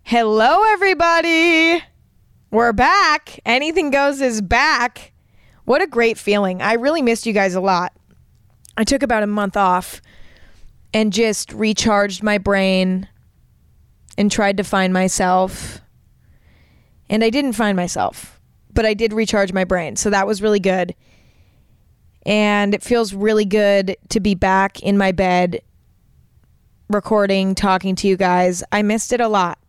Hello, everybody. We're back. Anything Goes is back. What a great feeling. I really missed you guys a lot. I took about a month off and just recharged my brain and tried to find myself. And I didn't find myself, but I did recharge my brain. So that was really good. And it feels really good to be back in my bed, recording, talking to you guys. I missed it a lot.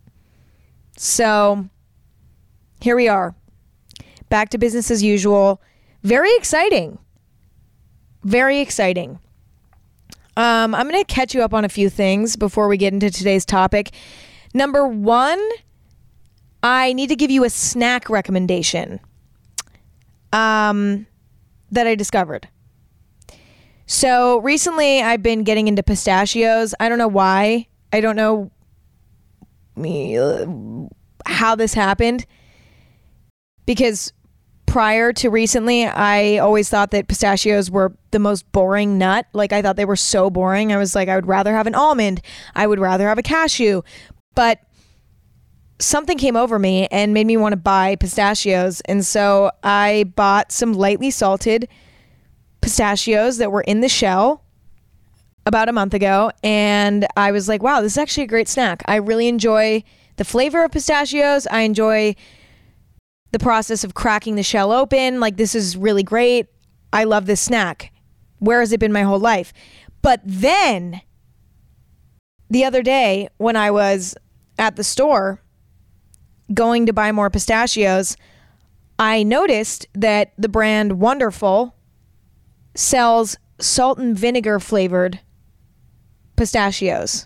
So here we are, back to business as usual. Very exciting. Very exciting. I'm going to catch you up on a few things before we get into today's topic. Number one, I need to give you a snack recommendation that I discovered. So recently I've been getting into pistachios. I don't know why. I don't know how this happened, because prior to recently, I always thought that pistachios were the most boring nut. Like, I thought they were so boring. I was like, I would rather have an almond. I would rather have a cashew. But something came over me and made me want to buy pistachios. And so I bought some lightly salted pistachios that were in the shell about a month ago. And I was like, wow, this is actually a great snack. I really enjoy the flavor of pistachios. I enjoy the process of cracking the shell open. Like, this is really great. I love this snack. Where has it been my whole life? But then the other day when I was at the store going to buy more pistachios, I noticed that the brand Wonderful sells salt and vinegar flavored pistachios.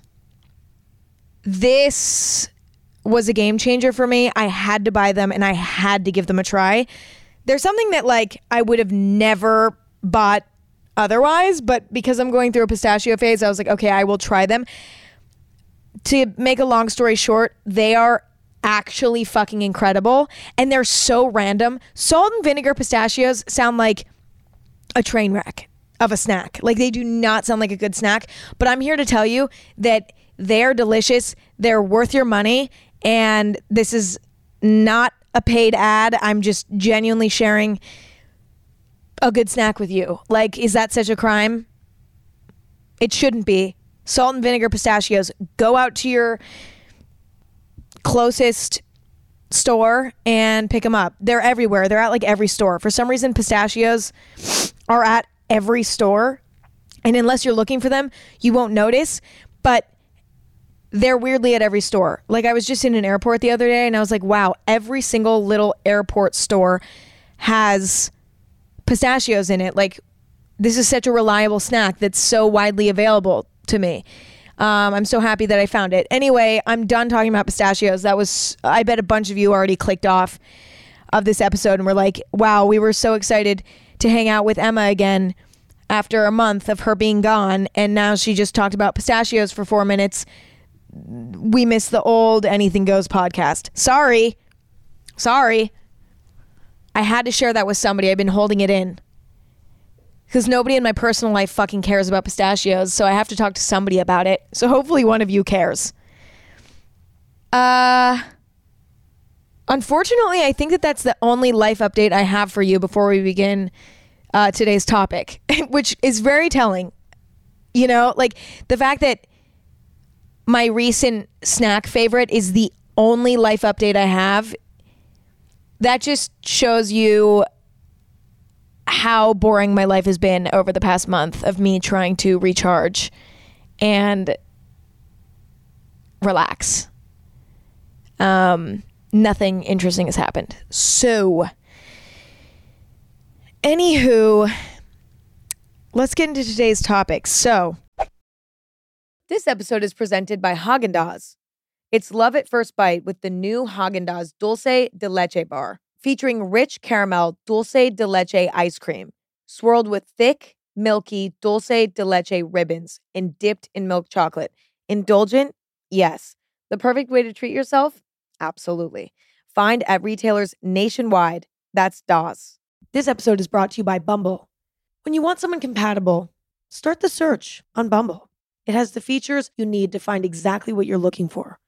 This was a game changer for me. I had to buy them and I had to give them a try. There's something that, like, I would have never bought otherwise, but because I'm going through a pistachio phase, I was like, okay, I will try them. To make a long story short, they are actually fucking incredible, and they're so random. Salt and vinegar pistachios sound like a train wreck of a snack. Like, they do not sound like a good snack, but I'm here to tell you that they're delicious. They're worth your money. And this is not a paid ad. I'm just genuinely sharing a good snack with you. Like, is that such a crime? It shouldn't be. Salt and vinegar pistachios. Go out to your closest store and pick them up. They're everywhere. They're at like every store. For some reason, pistachios are at every store. And unless you're looking for them, you won't notice. But they're weirdly at every store. Like, I was just in an airport the other day and I was like, wow, every single little airport store has pistachios in it. Like, this is such a reliable snack that's so widely available to me. I'm so happy that I found it. Anyway, I'm done talking about pistachios. I bet a bunch of you already clicked off of this episode and were like, wow, we were so excited to hang out with Emma again after a month of her being gone. And now she just talked about pistachios for 4 minutes. We missed the old Anything Goes podcast. Sorry. I had to share that with somebody. I've been holding it in because nobody in my personal life fucking cares about pistachios. So I have to talk to somebody about it. So hopefully one of you cares. Unfortunately, I think that that's the only life update I have for you before we begin today's topic, which is very telling. You know, like the fact that my recent snack favorite is the only life update I have, that just shows you how boring my life has been over the past month of me trying to recharge and relax. Nothing interesting has happened. So, anywho, let's get into today's topic. So, this episode is presented by Häagen-Dazs. It's love at first bite with the new Häagen-Dazs Dulce de Leche bar, featuring rich caramel dulce de leche ice cream, swirled with thick, milky dulce de leche ribbons and dipped in milk chocolate. Indulgent? Yes. The perfect way to treat yourself? Absolutely. Find at retailers nationwide. That's DAS. This episode is brought to you by Bumble. When you want someone compatible, start the search on Bumble. It has the features you need to find exactly what you're looking for,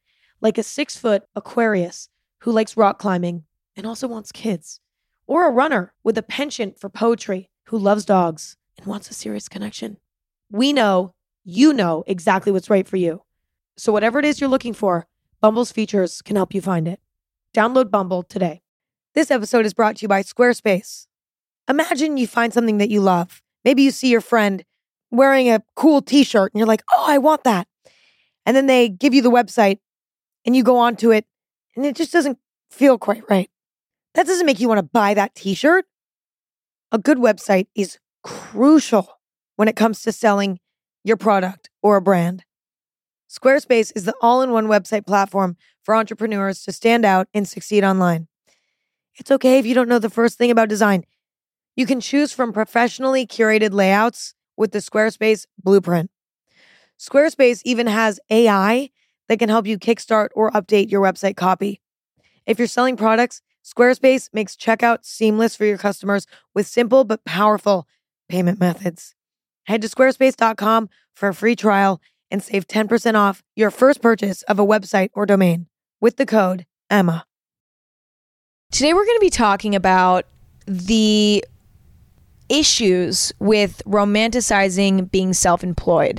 like a 6-foot Aquarius who likes rock climbing and also wants kids, or a runner with a penchant for poetry who loves dogs and wants a serious connection. We know you know exactly what's right for you. So whatever it is you're looking for, Bumble's features can help you find it. Download Bumble today. This episode is brought to you by Squarespace. Imagine you find something that you love. Maybe you see your friend wearing a cool t-shirt and you're like, oh, I want that. And then they give you the website and you go onto it and it just doesn't feel quite right. That doesn't make you want to buy that t-shirt. A good website is crucial when it comes to selling your product or a brand. Squarespace is the all-in-one website platform for entrepreneurs to stand out and succeed online. It's okay if you don't know the first thing about design. You can choose from professionally curated layouts with the Squarespace Blueprint. Squarespace even has AI that can help you kickstart or update your website copy. If you're selling products, Squarespace makes checkout seamless for your customers with simple but powerful payment methods. Head to squarespace.com for a free trial and save 10% off your first purchase of a website or domain with the code EMMA. Today we're going to be talking about the issues with romanticizing being self-employed.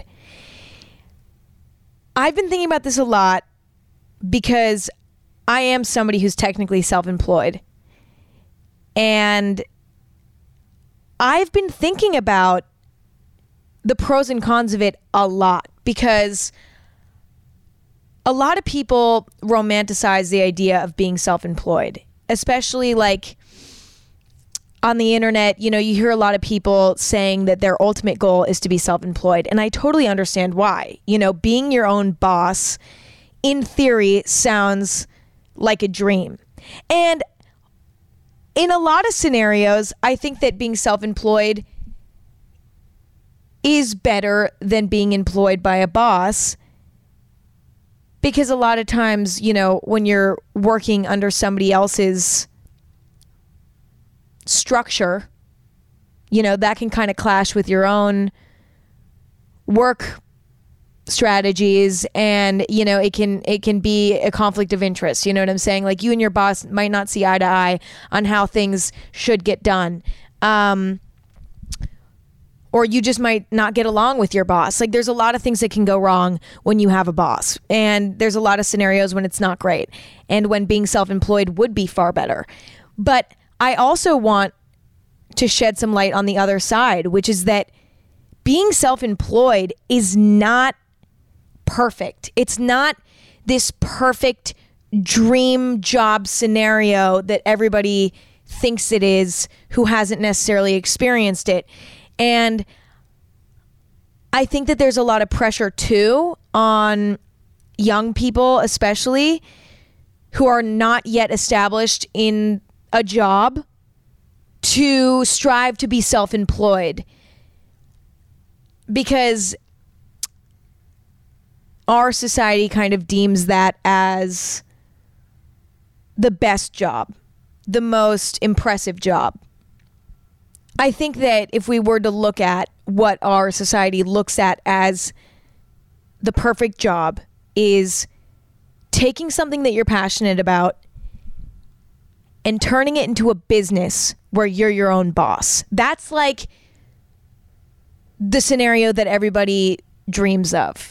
I've been thinking about this a lot because I am somebody who's technically self-employed. And I've been thinking about the pros and cons of it a lot because a lot of people romanticize the idea of being self-employed, especially like on the internet. You know, you hear a lot of people saying that their ultimate goal is to be self-employed. And I totally understand why. You know, being your own boss, in theory, sounds like a dream. And in a lot of scenarios, I think that being self-employed is better than being employed by a boss, because a lot of times, you know, when you're working under somebody else's structure, you know, that can kind of clash with your own work strategies, and you know, it can be a conflict of interest. You know what I'm saying? Like, you and your boss might not see eye to eye on how things should get done, or you just might not get along with your boss. Like, there's a lot of things that can go wrong when you have a boss, and there's a lot of scenarios when it's not great, and when being self-employed would be far better. But I also want to shed some light on the other side, which is that being self-employed is not perfect. It's not this perfect dream job scenario that everybody thinks it is who hasn't necessarily experienced it. And I think that there's a lot of pressure too on young people, especially, who are not yet established in a job, to strive to be self-employed, because our society kind of deems that as the best job, the most impressive job. I think that if we were to look at what our society looks at as the perfect job, is taking something that you're passionate about and turning it into a business where you're your own boss. That's like the scenario that everybody dreams of.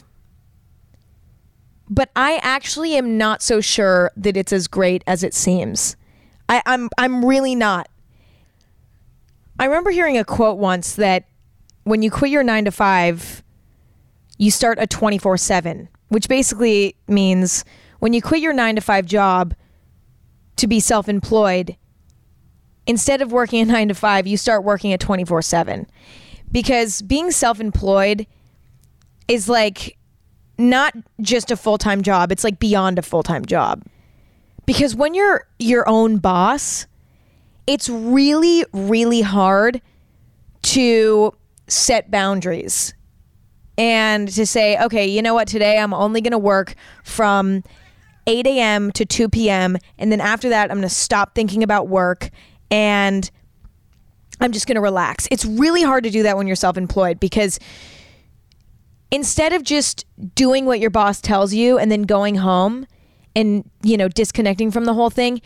But I actually am not so sure that it's as great as it seems. I'm really not. I remember hearing a quote once that when you quit your 9-to-5, you start a 24/7, which basically means when you quit your 9-to-5 job to be self-employed, instead of working a 9-to-5, you start working a 24/7. Because being self-employed is like not just a full-time job, it's like beyond a full-time job. Because when you're your own boss, it's really, really hard to set boundaries and to say, okay, you know what, today I'm only going to work from 8 a.m. to 2 p.m. And then after that, I'm going to stop thinking about work and I'm just going to relax. It's really hard to do that when you're self-employed, because instead of just doing what your boss tells you and then going home and, disconnecting from the whole thing,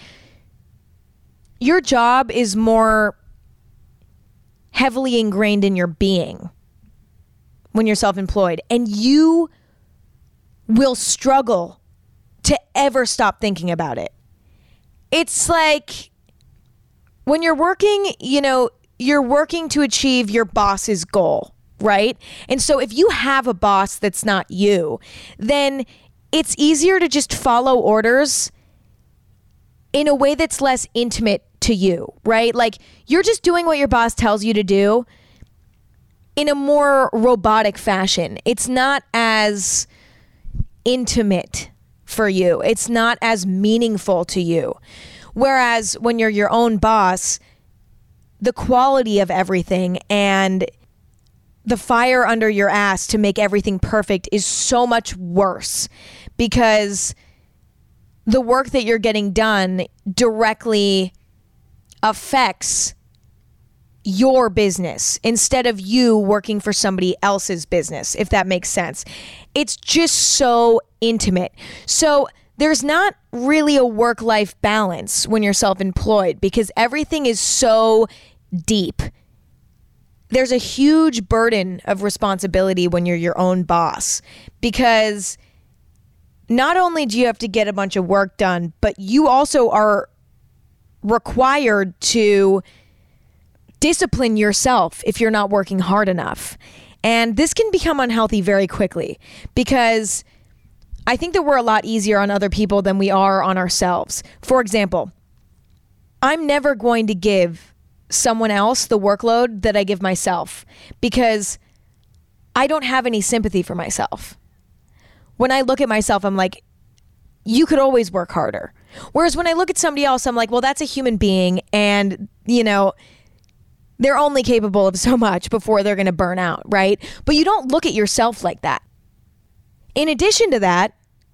your job is more heavily ingrained in your being when you're self-employed, and you will struggle to ever stop thinking about it. It's like when you're working, you're working to achieve your boss's goal, right? And so if you have a boss that's not you, then it's easier to just follow orders in a way that's less intimate to you, right? Like you're just doing what your boss tells you to do in a more robotic fashion. It's not as intimate for you. It's not as meaningful to you. Whereas when you're your own boss, the quality of everything and the fire under your ass to make everything perfect is so much worse, because the work that you're getting done directly affects your business instead of you working for somebody else's business, if that makes sense. It's just so intimate. So there's not really a work-life balance when you're self-employed because everything is so deep. There's a huge burden of responsibility when you're your own boss, because not only do you have to get a bunch of work done, but you also are required to discipline yourself if you're not working hard enough. And this can become unhealthy very quickly, because I think that we're a lot easier on other people than we are on ourselves. For example, I'm never going to give someone else the workload that I give myself, because I don't have any sympathy for myself. When I look at myself, I'm like, you could always work harder. Whereas when I look at somebody else, I'm like, well, that's a human being, and they're only capable of so much before they're going to burn out, right? But you don't look at yourself like that. In addition to that,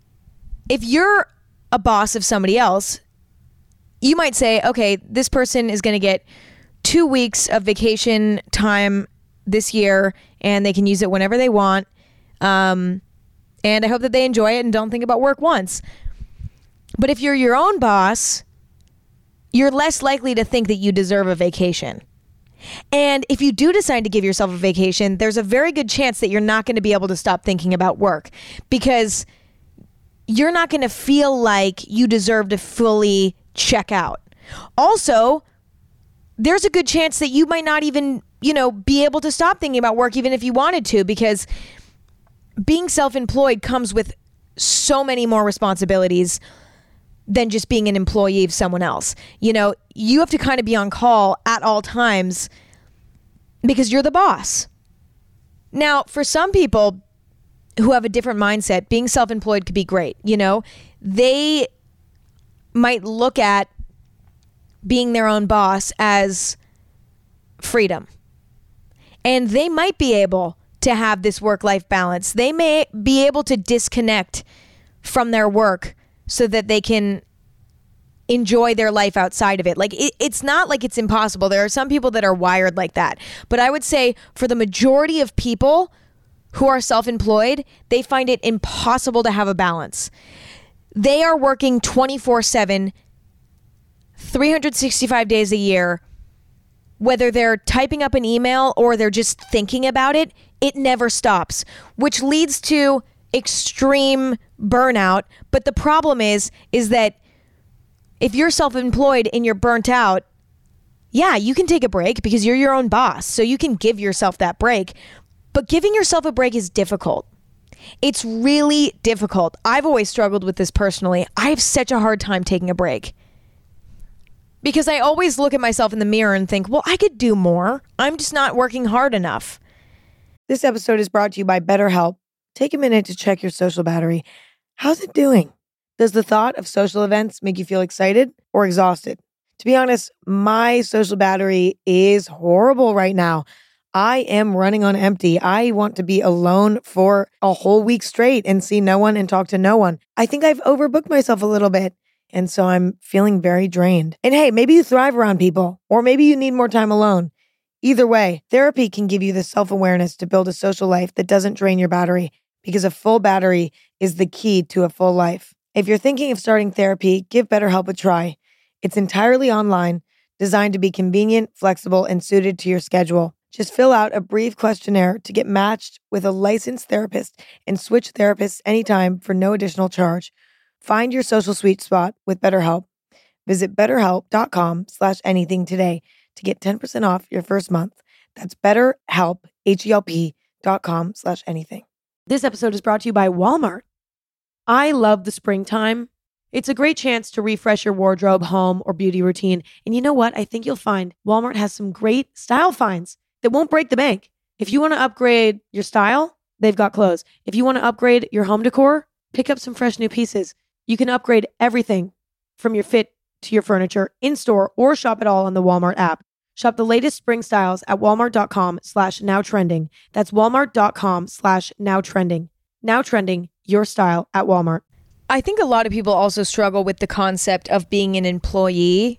if you're a boss of somebody else, you might say, okay, this person is going to get 2 weeks of vacation time this year, and they can use it whenever they want. And I hope that they enjoy it and don't think about work once. But if you're your own boss, you're less likely to think that you deserve a vacation. And if you do decide to give yourself a vacation, there's a very good chance that you're not going to be able to stop thinking about work, because you're not going to feel like you deserve to fully check out. Also, there's a good chance that you might not even, be able to stop thinking about work even if you wanted to, because being self-employed comes with so many more responsibilities than just being an employee of someone else. You have to kind of be on call at all times because you're the boss. Now, for some people who have a different mindset, being self-employed could be great. They might look at being their own boss as freedom. And they might be able to have this work-life balance. They may be able to disconnect from their work so that they can enjoy their life outside of it. Like it's not like it's impossible. There are some people that are wired like that. But I would say for the majority of people who are self-employed, they find it impossible to have a balance. They are working 24/7, 365 days a year. Whether they're typing up an email or they're just thinking about it, it never stops, which leads to extreme burnout. But the problem is that if you're self-employed and you're burnt out, yeah, you can take a break because you're your own boss. So you can give yourself that break. But giving yourself a break is difficult. It's really difficult. I've always struggled with this personally. I have such a hard time taking a break, because I always look at myself in the mirror and think, well, I could do more. I'm just not working hard enough. This episode is brought to you by BetterHelp. Take a minute to check your social battery. How's it doing? Does the thought of social events make you feel excited or exhausted? To be honest, my social battery is horrible right now. I am running on empty. I want to be alone for a whole week straight and see no one and talk to no one. I think I've overbooked myself a little bit. And so I'm feeling very drained. And hey, maybe you thrive around people, or maybe you need more time alone. Either way, therapy can give you the self-awareness to build a social life that doesn't drain your battery, because a full battery is the key to a full life. If you're thinking of starting therapy, give BetterHelp a try. It's entirely online, designed to be convenient, flexible, and suited to your schedule. Just fill out a brief questionnaire to get matched with a licensed therapist and switch therapists anytime for no additional charge. Find your social sweet spot with BetterHelp. Visit betterhelp.com/anything today to get 10% off your first month. That's BetterHelp, HELP.com/anything. This episode is brought to you by Walmart. I love the springtime. It's a great chance to refresh your wardrobe, home, or beauty routine. And you know what? I think you'll find Walmart has some great style finds that won't break the bank. If you want to upgrade your style, they've got clothes. If you want to upgrade your home decor, pick up some fresh new pieces. You can upgrade everything from your fit to your furniture in-store or shop it all on the Walmart app. Shop the latest spring styles at walmart.com/nowtrending. That's walmart.com/nowtrending. Now trending, your style at Walmart. I think a lot of people also struggle with the concept of being an employee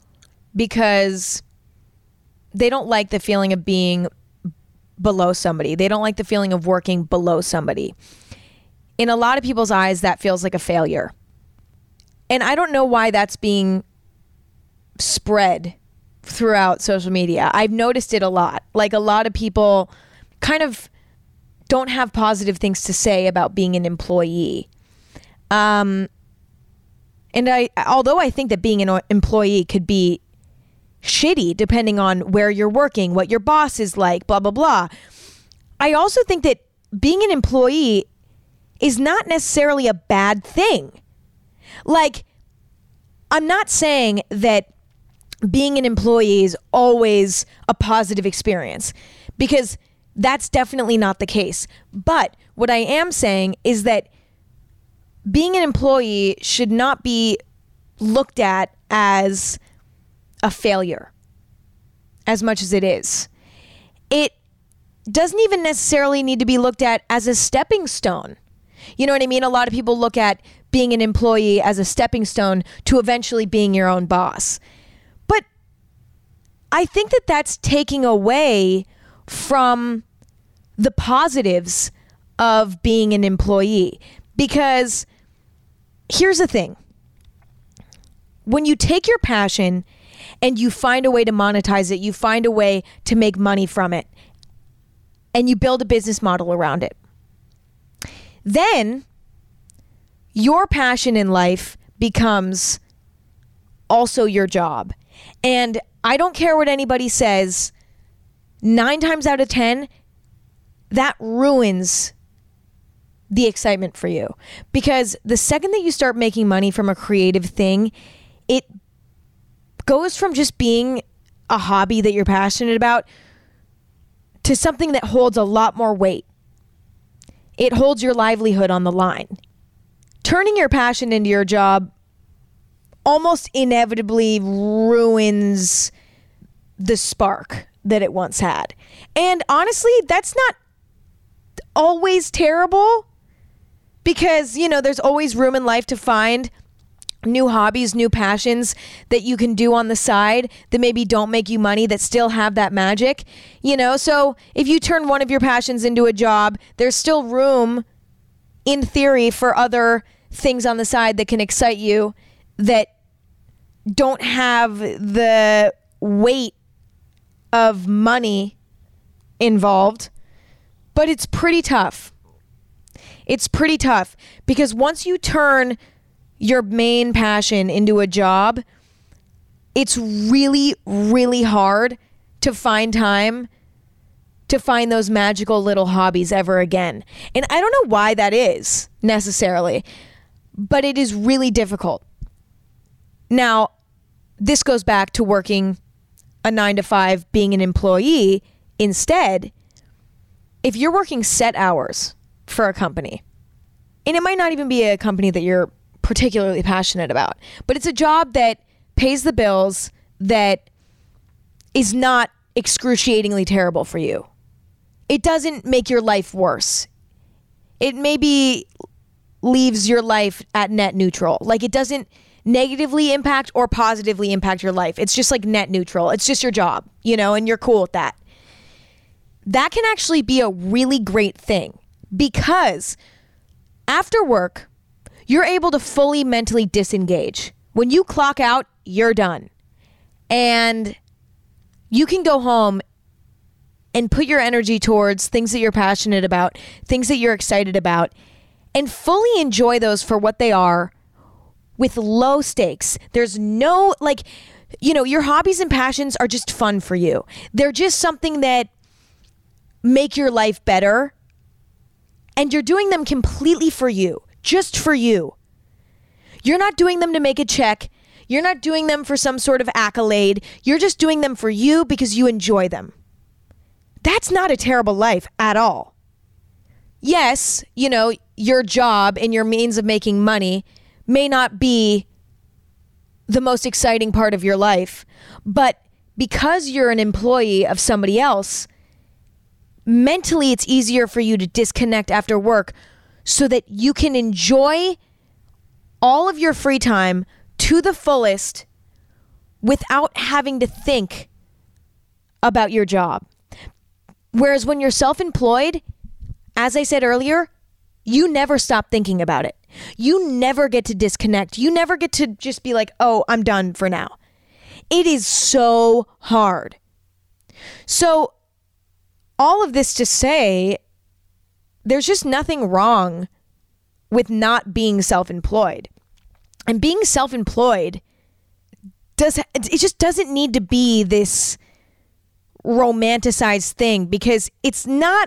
because they don't like the feeling of being below somebody. They don't like the feeling of working below somebody. In a lot of people's eyes, that feels like a failure. And I don't know why that's being spread throughout social media. I've noticed it a lot. Like a lot of people kind of don't have positive things to say about being an employee. And although I think that being an employee could be shitty depending on where you're working, what your boss is like, blah, blah, blah. I also think that being an employee is not necessarily a bad thing. Like, I'm not saying that being an employee is always a positive experience because that's definitely not the case. But what I am saying is that being an employee should not be looked at as a failure as much as it is. It doesn't even necessarily need to be looked at as a stepping stone. You know what I mean? A lot of people look at being an employee as a stepping stone to eventually being your own boss. But I think that that's taking away from the positives of being an employee. Because here's the thing. When you take your passion and you find a way to monetize it, you find a way to make money from it, and you build a business model around it, then your passion in life becomes also your job. And I don't care what anybody says, 9 times out of 10, that ruins the excitement for you. Because the second that you start making money from a creative thing, it goes from just being a hobby that you're passionate about to something that holds a lot more weight. It holds your livelihood on the line. Turning your passion into your job almost inevitably ruins the spark that it once had. And honestly, that's not always terrible because, you know, there's always room in life to find new hobbies, new passions that you can do on the side that maybe don't make you money that still have that magic, you know? So if you turn one of your passions into a job, there's still room in theory for other things on the side that can excite you that don't have the weight of money involved. But it's pretty tough. It's pretty tough because once you turn your main passion into a job, it's really, really hard to find time to find those magical little hobbies ever again. And I don't know why that is necessarily, but it is really difficult. Now, this goes back to working a 9-to-5, being an employee. Instead, if you're working set hours for a company, and it might not even be a company that you're particularly passionate about, but it's a job that pays the bills, that is not excruciatingly terrible for you. It doesn't make your life worse. It maybe leaves your life at net neutral. Like, it doesn't negatively impact or positively impact your life. It's just like net neutral. It's just your job, you know, and you're cool with that. That can actually be a really great thing because after work, you're able to fully mentally disengage. When you clock out, you're done. And you can go home and put your energy towards things that you're passionate about, things that you're excited about, and fully enjoy those for what they are with low stakes. There's no, your hobbies and passions are just fun for you. They're just something that make your life better. And you're doing them completely for you, just for you. You're not doing them to make a check. You're not doing them for some sort of accolade. You're just doing them for you because you enjoy them. That's not a terrible life at all. Yes, your job and your means of making money may not be the most exciting part of your life, but because you're an employee of somebody else, mentally it's easier for you to disconnect after work so that you can enjoy all of your free time to the fullest without having to think about your job. Whereas when you're self-employed, as I said earlier, you never stop thinking about it. You never get to disconnect. You never get to just be like, oh, I'm done for now. It is so hard. So all of this to say, there's just nothing wrong with not being self-employed. And being self-employed, it just doesn't need to be this romanticized thing, because it's not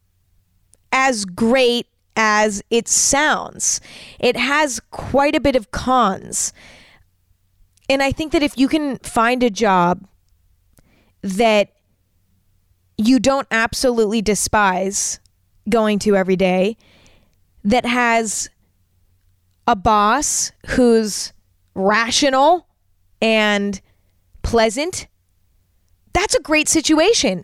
as great as it sounds. It has quite a bit of cons. And I think that if you can find a job that you don't absolutely despise going to every day, that has a boss who's rational and pleasant, that's a great situation.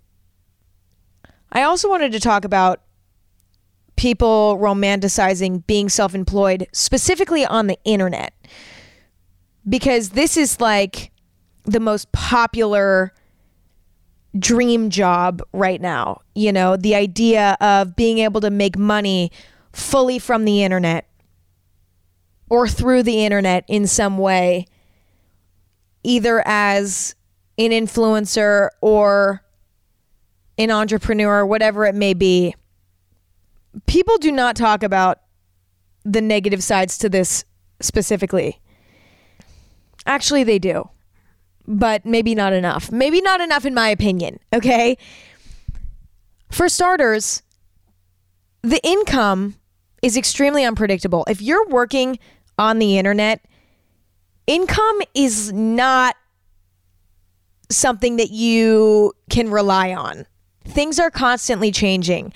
I also wanted to talk about people romanticizing being self-employed, specifically on the internet, because this is like the most popular dream job right now. The idea of being able to make money fully from the internet or through the internet in some way, either as an influencer or an entrepreneur, whatever it may be. People do not talk about the negative sides to this specifically. Actually, they do, but maybe not enough. Maybe not enough in my opinion, okay? For starters, the income is extremely unpredictable. If you're working on the internet, income is not something that you can rely on. Things are constantly changing.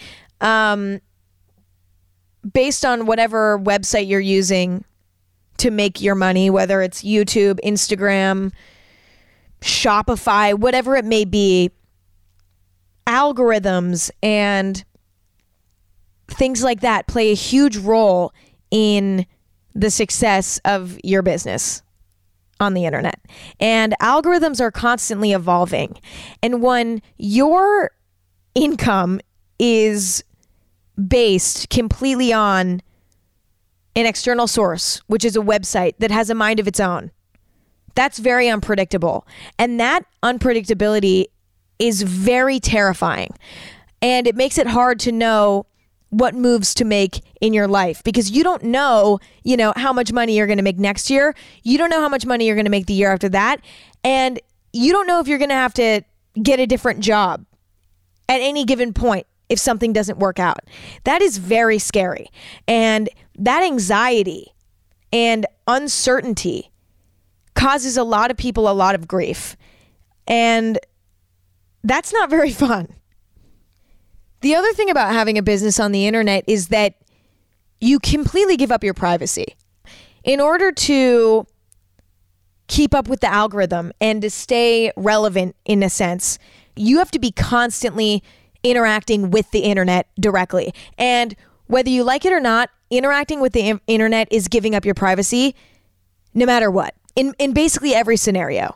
Based on whatever website you're using to make your money, whether it's YouTube, Instagram, Shopify, whatever it may be, algorithms and things like that play a huge role in the success of your business on the internet. And algorithms are constantly evolving. And when your income is based completely on an external source, which is a website that has a mind of its own, that's very unpredictable. And that unpredictability is very terrifying. And it makes it hard to know what moves to make in your life, because you don't know, how much money you're going to make next year. You don't know how much money you're going to make the year after that. And you don't know if you're going to have to get a different job at any given point if something doesn't work out. That is very scary. And that anxiety and uncertainty causes a lot of people a lot of grief. And that's not very fun. The other thing about having a business on the internet is that you completely give up your privacy. In order to keep up with the algorithm and to stay relevant in a sense, you have to be constantly interacting with the internet directly. And whether you like it or not, interacting with the internet is giving up your privacy no matter what, in basically every scenario.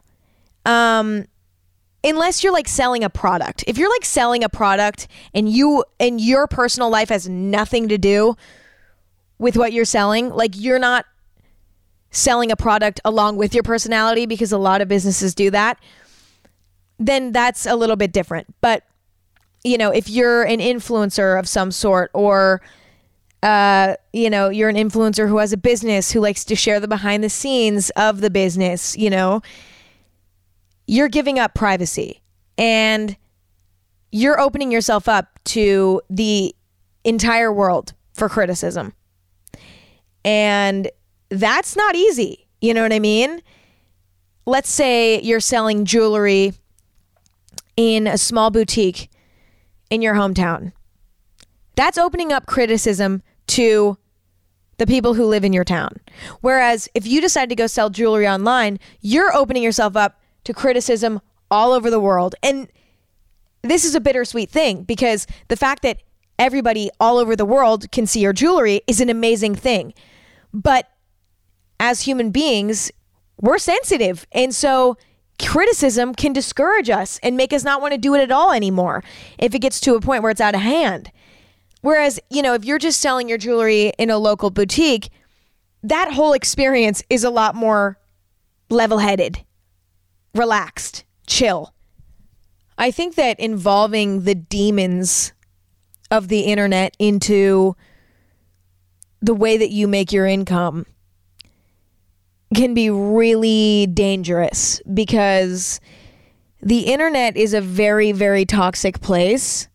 Unless you're selling a product. If you're selling a product and your personal life has nothing to do with what you're selling, like you're not selling a product along with your personality, because a lot of businesses do that, then that's a little bit different. But, you know, if you're an influencer of some sort, or, you know, you're an influencer who has a business, who likes to share the behind the scenes of the business, you know, you're giving up privacy and you're opening yourself up to the entire world for criticism. And that's not easy. You know what I mean? Let's say you're selling jewelry in a small boutique in your hometown. That's opening up criticism to the people who live in your town. Whereas if you decide to go sell jewelry online, you're opening yourself up to criticism all over the world. And this is a bittersweet thing, because the fact that everybody all over the world can see your jewelry is an amazing thing. But as human beings, we're sensitive. And so criticism can discourage us and make us not want to do it at all anymore if it gets to a point where it's out of hand. Whereas, you know, if you're just selling your jewelry in a local boutique, that whole experience is a lot more level-headed, relaxed, chill. I think that involving the demons of the internet into the way that you make your income can be really dangerous, because the internet is a very, very toxic place,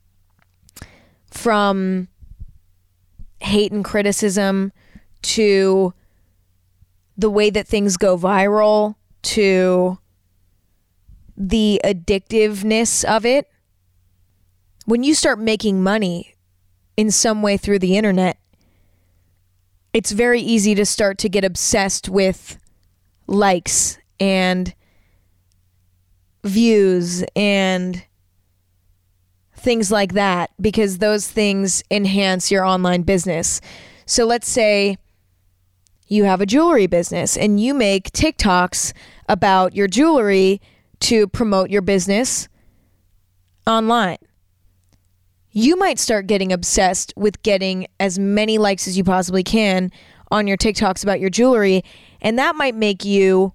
from hate and criticism to the way that things go viral to the addictiveness of it. When you start making money in some way through the internet, it's very easy to start to get obsessed with likes and views and things like that, because those things enhance your online business. So let's say you have a jewelry business and you make TikToks about your jewelry to promote your business online. You might start getting obsessed with getting as many likes as you possibly can on your TikToks about your jewelry, and that might make you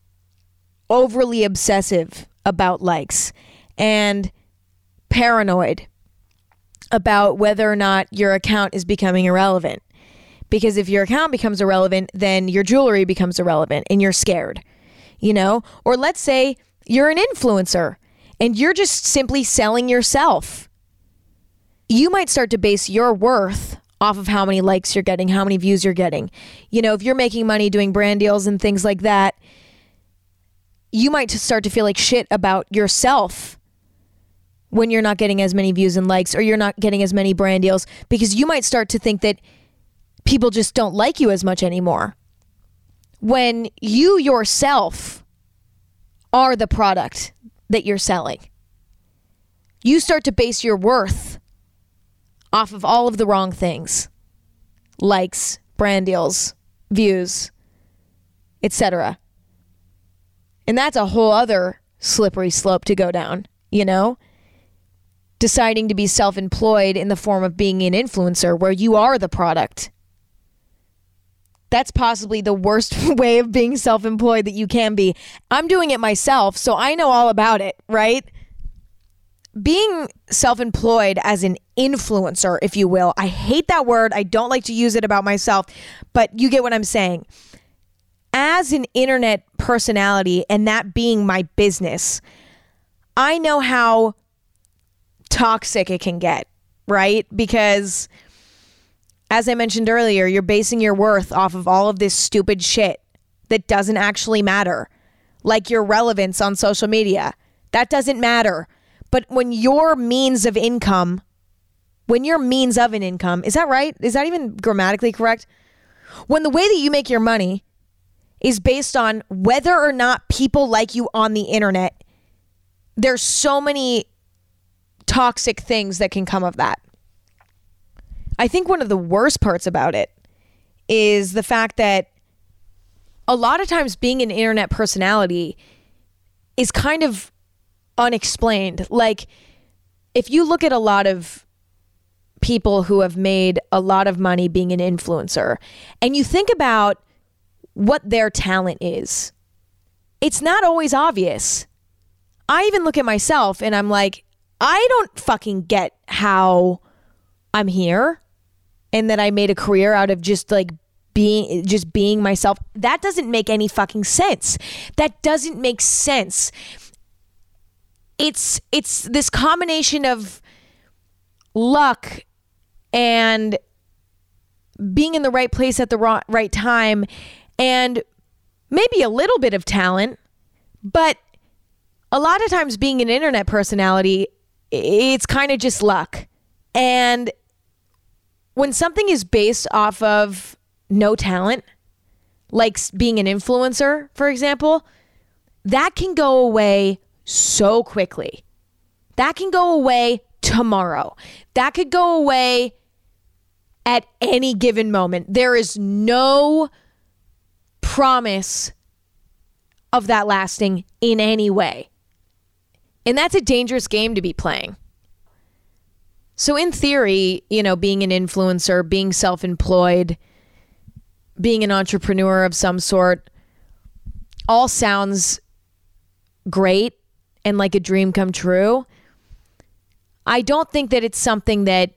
overly obsessive about likes and paranoid about whether or not your account is becoming irrelevant. Because if your account becomes irrelevant, then your jewelry becomes irrelevant and you're scared, you know? Or let's say you're an influencer and you're just simply selling yourself. You might start to base your worth off of how many likes you're getting, how many views you're getting. You know, if you're making money doing brand deals and things like that, you might start to feel like shit about yourself when you're not getting as many views and likes, or you're not getting as many brand deals, because you might start to think that people just don't like you as much anymore, when you yourself are the product that you're selling. You start to base your worth off of all of the wrong things: likes, brand deals, views, etc. And that's a whole other slippery slope to go down, you know? Deciding to be self-employed in the form of being an influencer, where you are the product. That's possibly the worst way of being self-employed that you can be. I'm doing it myself, so I know all about it, right? Being self-employed as an influencer, if you will. I hate that word. I don't like to use it about myself, but you get what I'm saying. As an internet personality, and that being my business, I know how toxic it can get, right? Because as I mentioned earlier, you're basing your worth off of all of this stupid shit that doesn't actually matter. Like your relevance on social media. That doesn't matter. But when your means of an income, is that right? Is that even grammatically correct? When the way that you make your money is based on whether or not people like you on the internet, there's so many toxic things that can come of that. I think one of the worst parts about it is the fact that a lot of times being an internet personality is kind of unexplained. Like, if you look at a lot of people who have made a lot of money being an influencer, and you think about what their talent is, it's not always obvious. I even look at myself and I'm like, I don't fucking get how I'm here and that I made a career out of just being myself. That doesn't make any fucking sense. That doesn't make sense. It's this combination of luck and being in the right place at the right time and maybe a little bit of talent, but a lot of times being an internet personality, it's kind of just luck. And when something is based off of no talent, like being an influencer, for example, that can go away so quickly. That can go away tomorrow. That could go away at any given moment. There is no promise of that lasting in any way. And that's a dangerous game to be playing. So in theory, being an influencer, being self-employed, being an entrepreneur of some sort, all sounds great and like a dream come true. I don't think that it's something that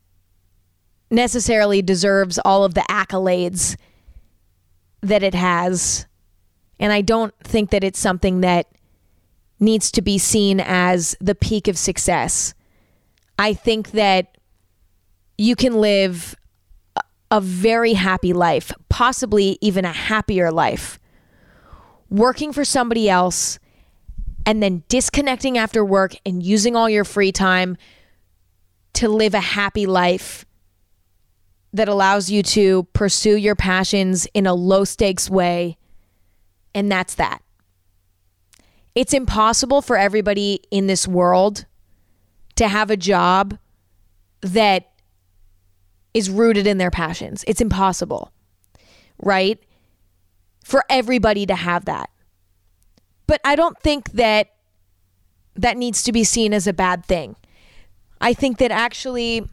necessarily deserves all of the accolades that it has. And I don't think that it's something that needs to be seen as the peak of success. I think that you can live a very happy life, possibly even a happier life, working for somebody else and then disconnecting after work and using all your free time to live a happy life that allows you to pursue your passions in a low stakes way. And that's that. It's impossible for everybody in this world to have a job that is rooted in their passions. It's impossible, right? For everybody to have that. But I don't think that needs to be seen as a bad thing. I think that actually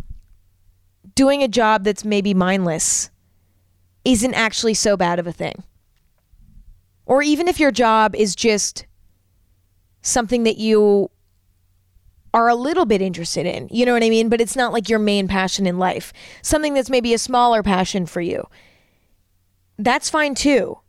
doing a job that's maybe mindless isn't actually so bad of a thing. Or even if your job is just something that you are a little bit interested in, you know what I mean? But it's not like your main passion in life. Something that's maybe a smaller passion for you. That's fine too,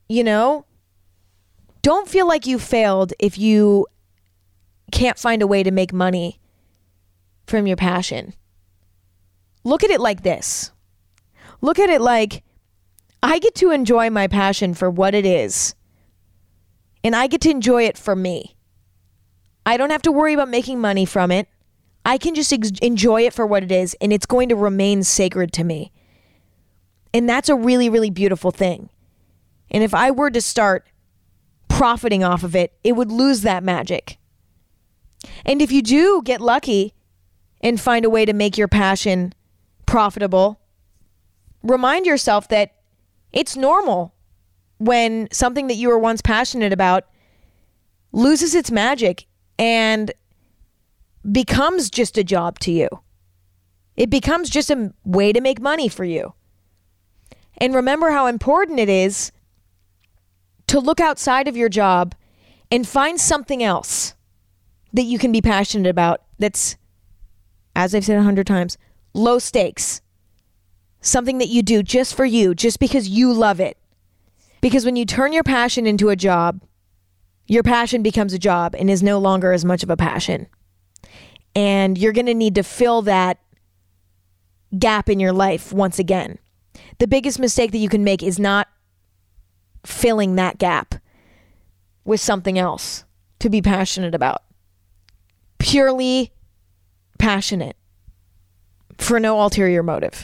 Don't feel like you failed if you can't find a way to make money from your passion. Look at it like this. Look at it like, I get to enjoy my passion for what it is. And I get to enjoy it for me. I don't have to worry about making money from it. I can just enjoy it for what it is, and it's going to remain sacred to me. And that's a really, really beautiful thing. And if I were to start profiting off of it, it would lose that magic. And if you do get lucky and find a way to make your passion profitable, remind yourself that it's normal when something that you were once passionate about loses its magic and becomes just a job to you. It becomes just a way to make money for you. And remember how important it is to look outside of your job and find something else that you can be passionate about that's, as I've said 100 times, low stakes. Something that you do just for you, just because you love it. Because when you turn your passion into a job, your passion becomes a job and is no longer as much of a passion. And you're going to need to fill that gap in your life once again. The biggest mistake that you can make is not filling that gap with something else to be passionate about. Purely passionate for no ulterior motive.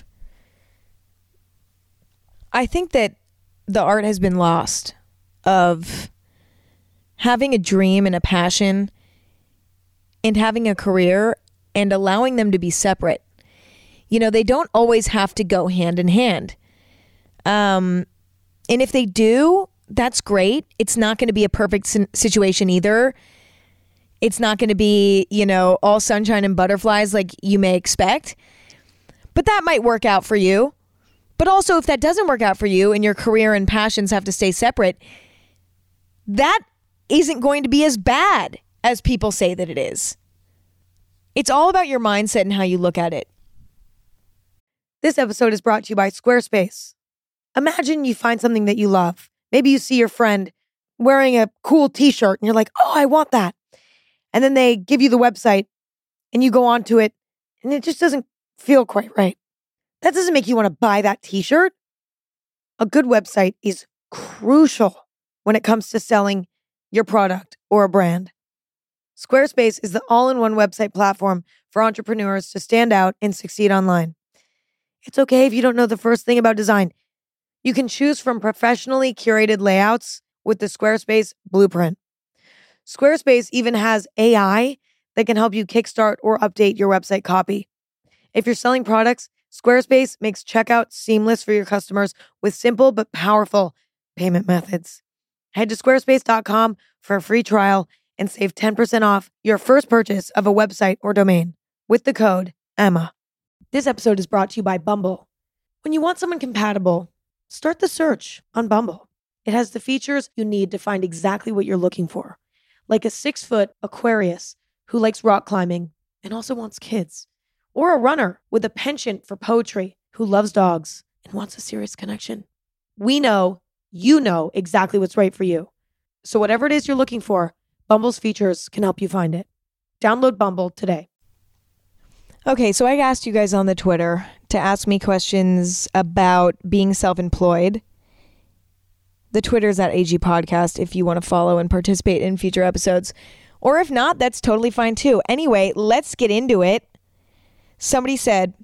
I think that the art has been lost of having a dream and a passion and having a career and allowing them to be separate. They don't always have to go hand in hand. And if they do, that's great. It's not going to be a perfect situation either. It's not going to be, all sunshine and butterflies like you may expect. But that might work out for you. But also, if that doesn't work out for you and your career and passions have to stay separate, that isn't going to be as bad as people say that it is. It's all about your mindset and how you look at it. This episode is brought to you by Squarespace. Imagine you find something that you love. Maybe you see your friend wearing a cool t-shirt and you're like, oh, I want that. And then they give you the website and you go onto it and it just doesn't feel quite right. That doesn't make you want to buy that t-shirt. A good website is crucial when it comes to selling your product or a brand. Squarespace is the all-in-one website platform for entrepreneurs to stand out and succeed online. It's okay if you don't know the first thing about design. You can choose from professionally curated layouts with the Squarespace Blueprint. Squarespace even has AI that can help you kickstart or update your website copy. If you're selling products, Squarespace makes checkout seamless for your customers with simple but powerful payment methods. Head to squarespace.com for a free trial and save 10% off your first purchase of a website or domain with the code EMMA. This episode is brought to you by Bumble. When you want someone compatible, start the search on Bumble. It has the features you need to find exactly what you're looking for, like a 6-foot Aquarius who likes rock climbing and also wants kids, or a runner with a penchant for poetry who loves dogs and wants a serious connection. We know you know exactly what's right for you. So whatever it is you're looking for, Bumble's features can help you find it. Download Bumble today. Okay, so I asked you guys on the Twitter to ask me questions about being self-employed. The Twitter's at AG Podcast if you want to follow and participate in future episodes. Or if not, that's totally fine too. Anyway, let's get into it. Somebody said,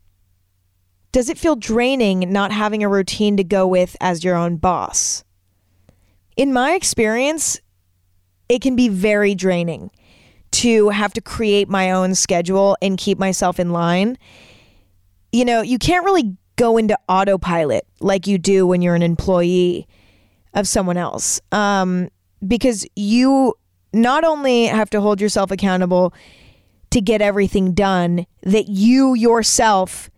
does it feel draining not having a routine to go with as your own boss? In my experience, it can be very draining to have to create my own schedule and keep myself in line. You know, you can't really go into autopilot like you do when you're an employee of someone else, because you not only have to hold yourself accountable to get everything done that you yourself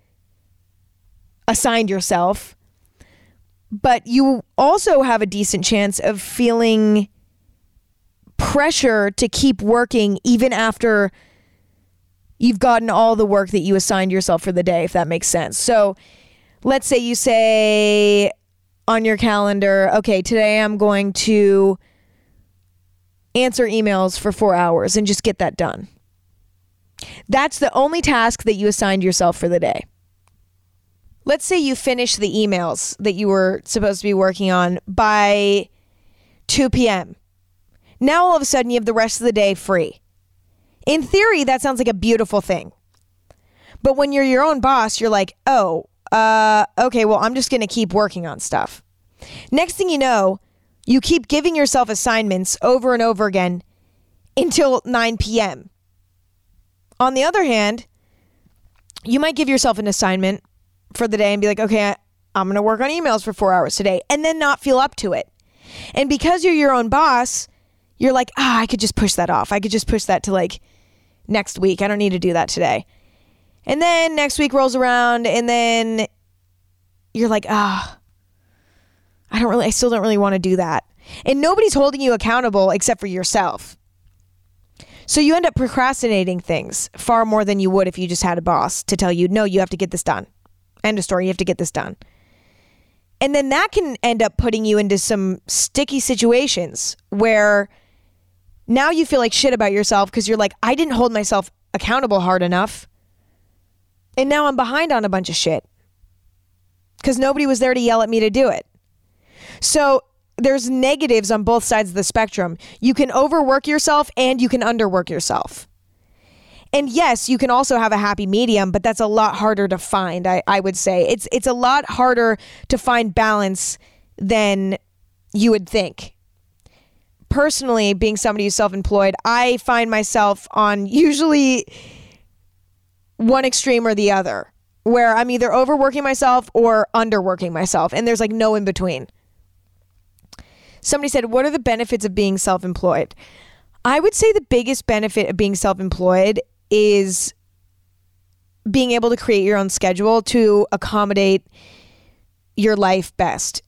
assigned yourself, but you also have a decent chance of feeling pressure to keep working even after you've gotten all the work that you assigned yourself for the day, if that makes sense. So let's say you say on your calendar, okay, today I'm going to answer emails for 4 hours and just get that done. That's the only task that you assigned yourself for the day. Let's say you finish the emails that you were supposed to be working on by 2 p.m. Now all of a sudden you have the rest of the day free. In theory, that sounds like a beautiful thing. But when you're your own boss, you're like, okay, well, I'm just going to keep working on stuff. Next thing you know, you keep giving yourself assignments over and over again until 9 p.m. On the other hand, you might give yourself an assignment for the day and be like, okay, I'm going to work on emails for 4 hours today, and then not feel up to it. And because you're your own boss, you're like, I could just push that off. I could just push that to like next week. I don't need to do that today. And then next week rolls around and then you're like, I still don't really want to do that. And nobody's holding you accountable except for yourself. So you end up procrastinating things far more than you would if you just had a boss to tell you, no, you have to get this done. End of story. You have to get this done. And then that can end up putting you into some sticky situations where now you feel like shit about yourself because you're like, I didn't hold myself accountable hard enough. And now I'm behind on a bunch of shit because nobody was there to yell at me to do it. So there's negatives on both sides of the spectrum. You can overwork yourself and you can underwork yourself. And yes, you can also have a happy medium, but that's a lot harder to find, I would say. It's a lot harder to find balance than you would think. Personally, being somebody who's self-employed, I find myself on usually one extreme or the other, where I'm either overworking myself or underworking myself, and there's like no in between. Somebody said, what are the benefits of being self-employed? I would say the biggest benefit of being self-employed is being able to create your own schedule to accommodate your life best.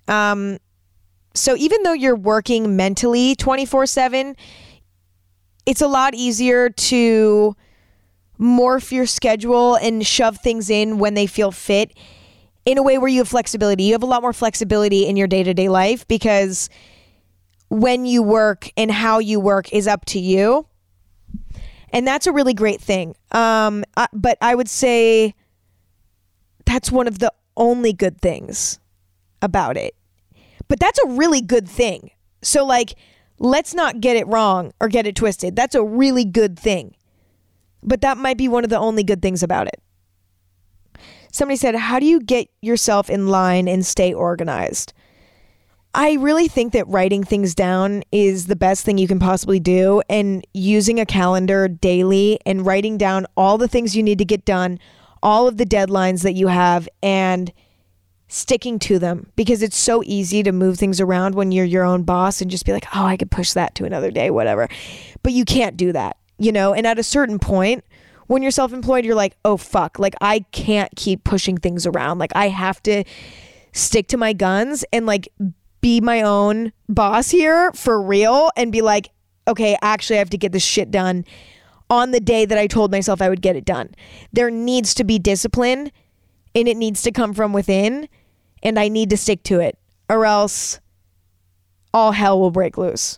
So even though you're working mentally 24/7, it's a lot easier to morph your schedule and shove things in when they feel fit in a way where you have flexibility. You have a lot more flexibility in your day-to-day life because when you work and how you work is up to you. And that's a really great thing. But I would say that's one of the only good things about it. But that's a really good thing. So like, let's not get it wrong or get it twisted. That's a really good thing. But that might be one of the only good things about it. Somebody said, how do you get yourself in line and stay organized? I really think that writing things down is the best thing you can possibly do, and using a calendar daily and writing down all the things you need to get done, all of the deadlines that you have, and sticking to them, because it's so easy to move things around when you're your own boss and just be like, oh, I could push that to another day, whatever. But you can't do that, and at a certain point when you're self-employed, you're like, oh fuck, like I can't keep pushing things around. Like I have to stick to my guns and like be my own boss here for real and be like, okay, actually I have to get this shit done on the day that I told myself I would get it done. There needs to be discipline, and it needs to come from within, and I need to stick to it, or else all hell will break loose.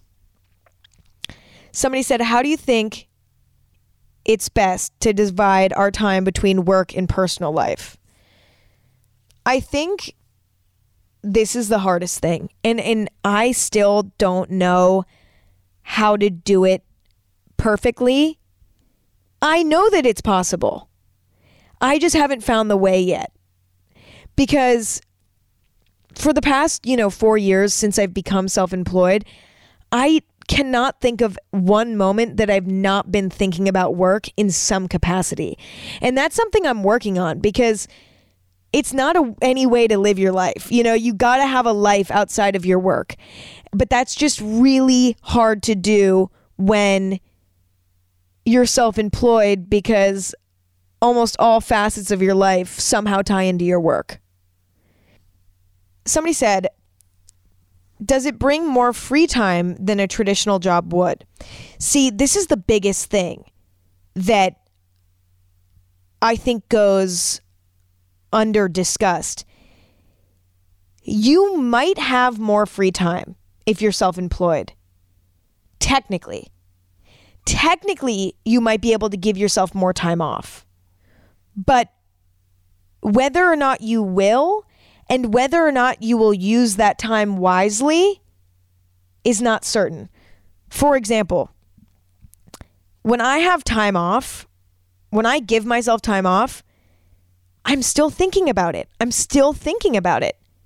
Somebody said, how do you think it's best to divide our time between work and personal life? I think this is the hardest thing. And I still don't know how to do it perfectly. I know that it's possible. I just haven't found the way yet. Because for the past, 4 years since I've become self-employed, I cannot think of one moment that I've not been thinking about work in some capacity. And that's something I'm working on, because it's not any way to live your life. You got to have a life outside of your work. But that's just really hard to do when you're self-employed, because almost all facets of your life somehow tie into your work. Somebody said, does it bring more free time than a traditional job would? See, this is the biggest thing that I think goes under discussed. You might have more free time if you're self-employed. Technically, you might be able to give yourself more time off. But whether or not you will, and whether or not you will use that time wisely, is not certain. For example, when I have time off, when I give myself time off, I'm still thinking about it. I'm still thinking about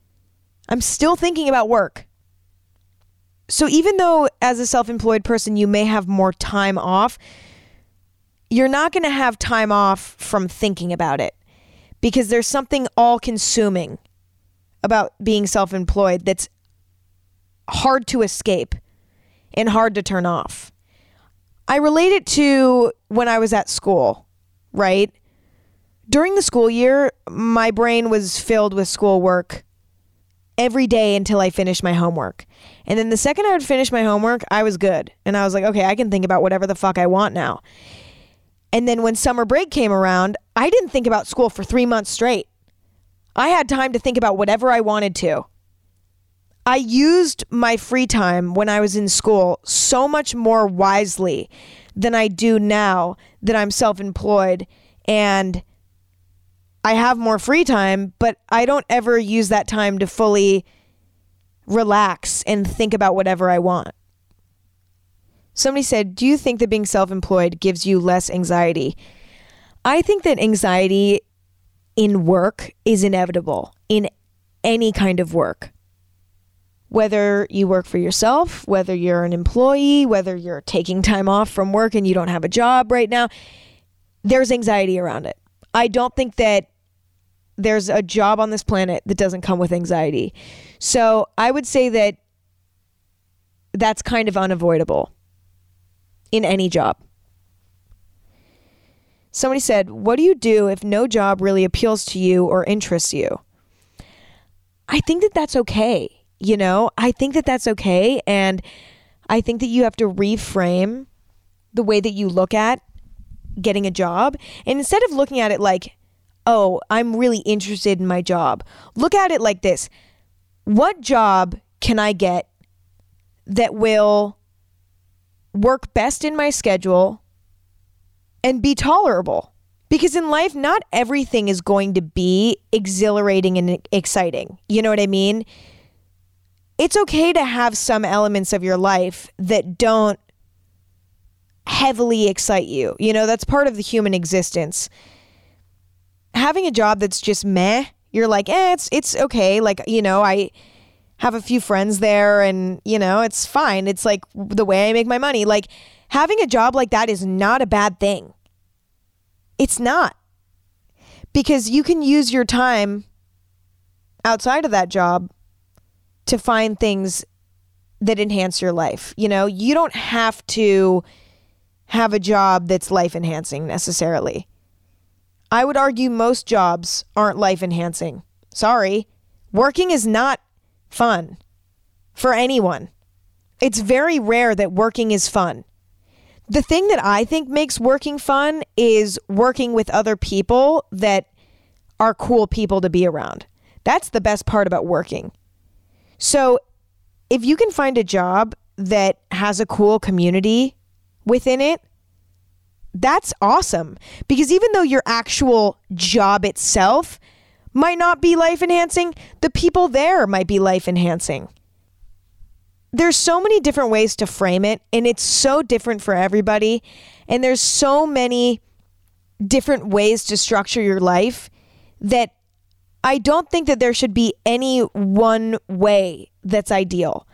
work. So even though as a self-employed person, you may have more time off, you're not going to have time off from thinking about it, because there's something all-consuming about being self-employed that's hard to escape and hard to turn off. I relate it to when I was at school, right? During the school year, my brain was filled with schoolwork every day until I finished my homework. And then the second I would finish my homework, I was good. And I was like, okay, I can think about whatever the fuck I want now. And then when summer break came around, I didn't think about school for 3 months straight. I had time to think about whatever I wanted to. I used my free time when I was in school so much more wisely than I do now that I'm self-employed and I have more free time, but I don't ever use that time to fully relax and think about whatever I want. Somebody said, do you think that being self-employed gives you less anxiety? I think that anxiety in work is inevitable, in any kind of work. Whether you work for yourself, whether you're an employee, whether you're taking time off from work and you don't have a job right now, there's anxiety around it. I don't think that there's a job on this planet that doesn't come with anxiety. So I would say that that's kind of unavoidable in any job. Somebody said, what do you do if no job really appeals to you or interests you? I think that that's okay. I think that that's okay. And I think that you have to reframe the way that you look at getting a job. And instead of looking at it like, oh, I'm really interested in my job, look at it like this. What job can I get that will work best in my schedule and be tolerable? Because in life, not everything is going to be exhilarating and exciting. You know what I mean? It's okay to have some elements of your life that don't heavily excite you. That's part of the human existence. Having a job that's just meh, you're like, it's okay. Like, I have a few friends there and, it's fine. It's like the way I make my money. Like, having a job like that is not a bad thing. It's not. Because you can use your time outside of that job to find things that enhance your life. You don't have to have a job that's life enhancing necessarily. I would argue most jobs aren't life enhancing. Sorry. Working is not fun for anyone. It's very rare that working is fun. The thing that I think makes working fun is working with other people that are cool people to be around. That's the best part about working. So if you can find a job that has a cool community within it, that's awesome. Because even though your actual job itself might not be life enhancing, the people there might be life enhancing. There's so many different ways to frame it, and it's so different for everybody. And there's so many different ways to structure your life that I don't think that there should be any one way that's ideal.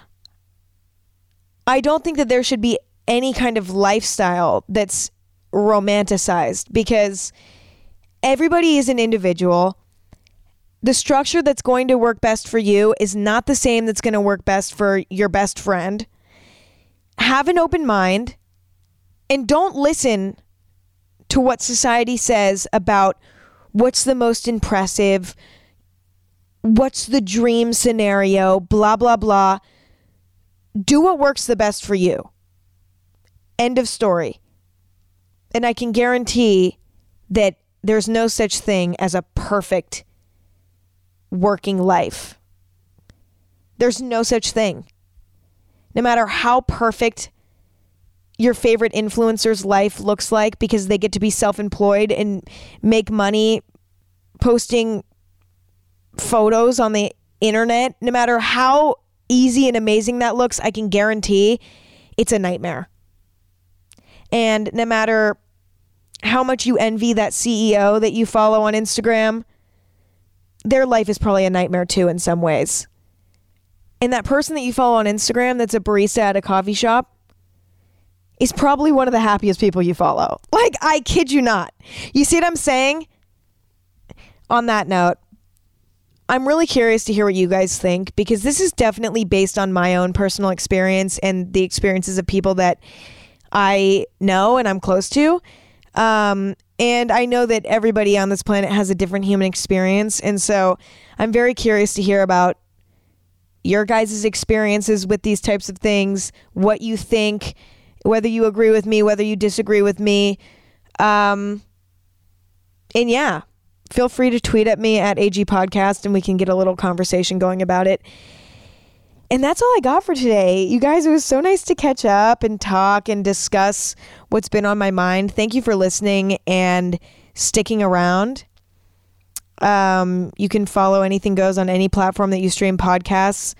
I don't think that there should be any kind of lifestyle that's romanticized, because everybody is an individual. The structure that's going to work best for you is not the same that's going to work best for your best friend. Have an open mind and don't listen to what society says about what's the most impressive, what's the dream scenario, blah, blah, blah. Do what works the best for you. End of story. And I can guarantee that there's no such thing as a perfect working life. There's no such thing. No matter how perfect your favorite influencer's life looks like, because they get to be self-employed and make money posting photos on the internet, no matter how easy and amazing that looks, I can guarantee it's a nightmare. And no matter how much you envy that CEO that you follow on Instagram, their life is probably a nightmare too in some ways. And that person that you follow on Instagram that's a barista at a coffee shop is probably one of the happiest people you follow. Like, I kid you not. You see what I'm saying? On that note, I'm really curious to hear what you guys think, because this is definitely based on my own personal experience and the experiences of people that I know and I'm close to. And I know that everybody on this planet has a different human experience. And so I'm very curious to hear about your guys' experiences with these types of things, what you think, whether you agree with me, whether you disagree with me. And yeah, feel free to tweet at me at AG Podcast and we can get a little conversation going about it. And that's all I got for today. You guys, it was so nice to catch up and talk and discuss what's been on my mind. Thank you for listening and sticking around. You can follow Anything Goes on any platform that you stream podcasts,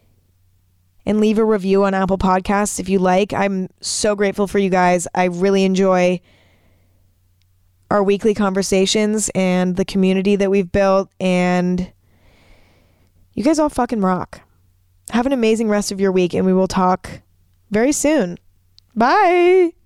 and leave a review on Apple Podcasts if you like. I'm so grateful for you guys. I really enjoy our weekly conversations and the community that we've built, and you guys all fucking rock. Have an amazing rest of your week, and we will talk very soon. Bye.